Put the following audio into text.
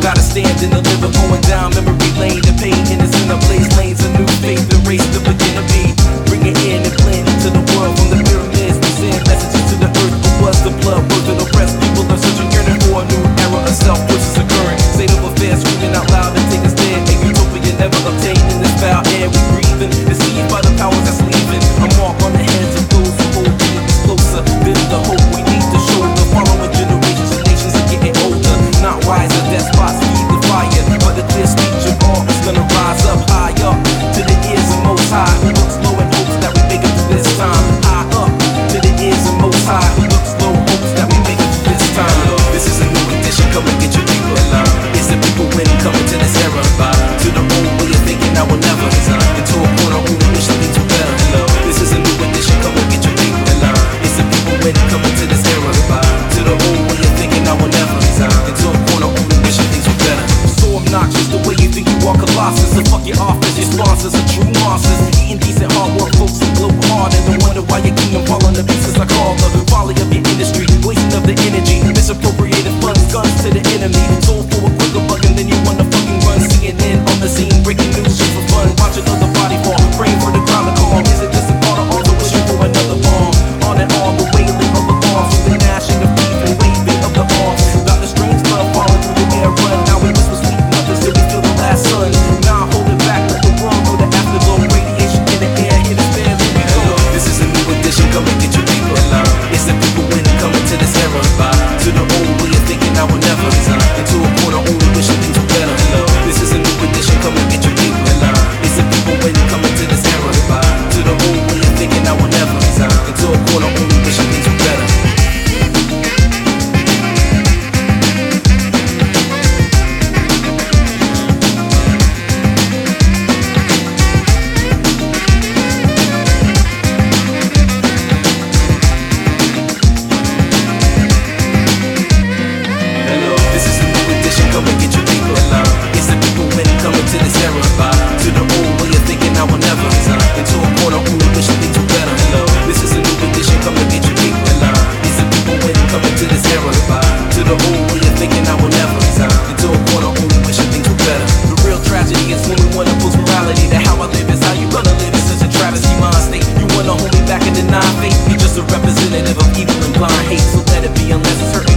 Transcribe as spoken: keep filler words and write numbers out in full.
Gotta stand in the liver, going down memory lane. The pain innocent of blaze lanes, a new faith, the race to begin to be. Bring it in and blend into the world from the pyramids. We send messages to the earth, but was the blood worth it? Oppressed people are searching, yearning for a new era of self, which is occurring. State of affairs, screaming out loud and take a stand. A utopia never obtained in this foul air we breathing. Deceived by the powers that's leaving. A mark on the heads of those who hold things closer. Build the hope we need to show the following generations and nations are getting older. Not wiser, despots feed the fire, but the clear speech of all is gonna rise up high up to the ears of Most High, who looks low and hopes that we make it through this time. High up to the ears of Most High, who looks low, hopes that we make it through this time. This is a new edition, come and get your people. It's the people when coming to this era. To the old way of thinking, I will never into a corner only wish things were better. This is a new edition, come and get your people. It's the people when coming to this era. To the old way of thinking, I will never into a corner only wishing things were better. So obnoxious the way you think you are colossus. So fuck your office, your sponsors are true monsters. Eating decent hard work folks who glow hard and don't wonder why your kingdom fall on the pieces like all the folly of your industry, wasting of the energy, misappropriated funds, guns to the enemy. Sold for a quicker buck and then you wanna fucking run. C N N on the scene, breaking news just for fun. Watch another body fall, praying for the crowd to calm. Is it just a thought or also wishing for another bomb? On and on, the wailing of the bombs, the gnashing of teeth and waving of the arms. Doctor Strange love falling through the air run. Now we whisper sweet nothing till we feel the last sun. Now hold it back, let the world know the afterglow. Radiation in the air, hit us there, here we go. This is a new edition, come and get your people. It's the people when coming to this era. To the old way of thinking, I will never into a corner only wishing things were better. This is a new edition, come and get your people. It's the people when coming to this era. To the old way of thinking, I will never into a corner only wishing things were better. Come and get your people. It's the people when coming to this era. To the old way of thinking, I will never into a corner only wishing things were better. This is a new edition, come and get your people. It's the people when coming to this era. To the old way of thinking, I will never into a corner only wishing things were better. The real tragedy is when we wanna post morality. That how I live is how you gonna live. It's such a travesty mind state. You wanna hold me back and deny faith. You're just a representative of evil and blind hate. So let it be unless it's hurting